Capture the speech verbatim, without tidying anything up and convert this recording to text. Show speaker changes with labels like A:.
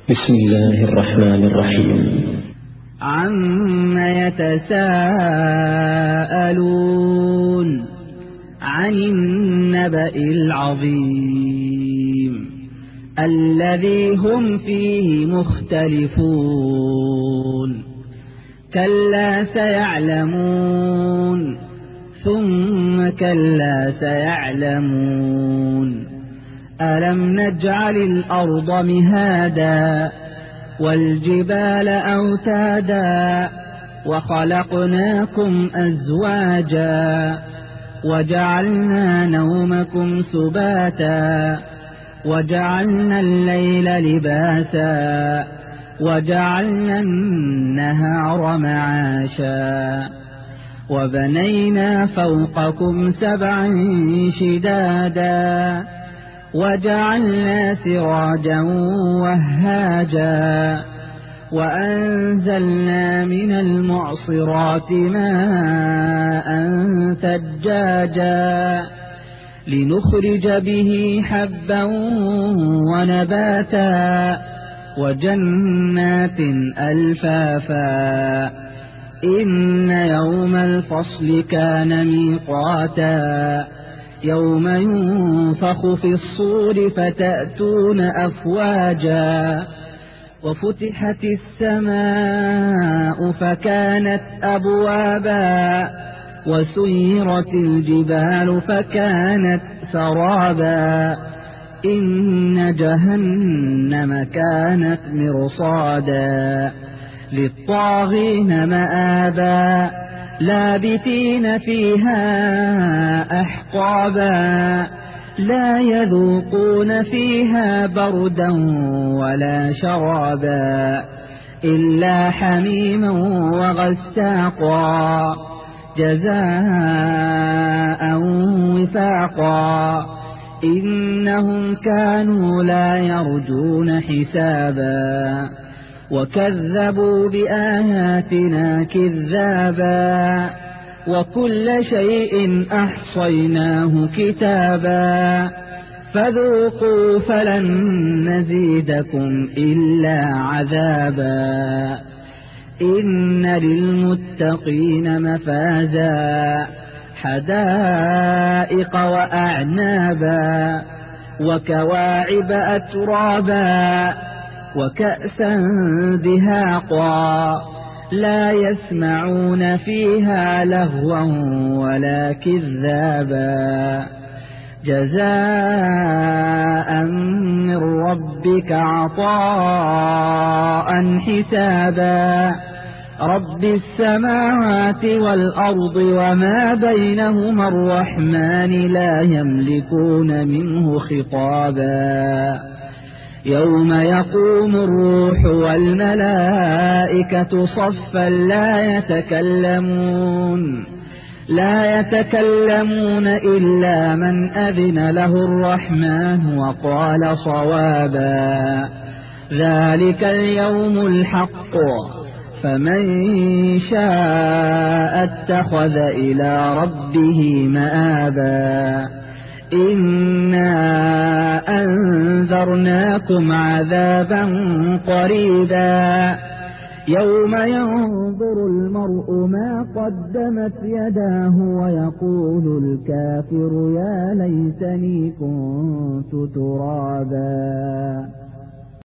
A: بسم الله الرحمن الرحيم.
B: عم يتساءلون عن النبأ العظيم الذي هم فيه مختلفون كلا سيعلمون ثم كلا سيعلمون ألم نجعل الأرض مهادا والجبال أوتادا وخلقناكم أزواجا وجعلنا نومكم سباتا وجعلنا الليل لباسا وجعلنا النهار معاشا وبنينا فوقكم سبعا شدادا وجعلنا سراجا وهاجا وأنزلنا من المعصرات ماء ثجاجا لنخرج به حبا ونباتا وجنات ألفافا إن يوم الفصل كان ميقاتا يوم ينفخ في الصور فتأتون أفواجا وفتحت السماء فكانت أبوابا وسيرت الجبال فكانت سرابا إن جهنم كانت مرصادا للطاغين مآبا لابثين فيها أحقابا لا يذوقون فيها بردا ولا شرابا إلا حميما وغساقا جزاء وفاقا إنهم كانوا لا يرجون حسابا وكذبوا بآياتنا كذابا وكل شيء أحصيناه كتابا فذوقوا فلن نزيدكم إلا عذابا إن للمتقين مفازا حدائق وأعنابا وكواعب أترابا وكأسا دهاقا لا يسمعون فيها لغوا ولا كذابا جزاء من ربك عطاء حسابا رب السماوات والأرض وما بينهما الرحمن لا يملكون منه خطابا يوم يقوم الروح والملائكة صفا لا يتكلمون لا يتكلمون إلا من أذن له الرحمن وقال صوابا ذلك اليوم الحق فمن شاء اتخذ إلى ربه مآبا إنا أنذرناكم عذابا قريبا يوم ينظر المرء ما قدمت يداه ويقول الكافر يا ليتني كنت ترابا.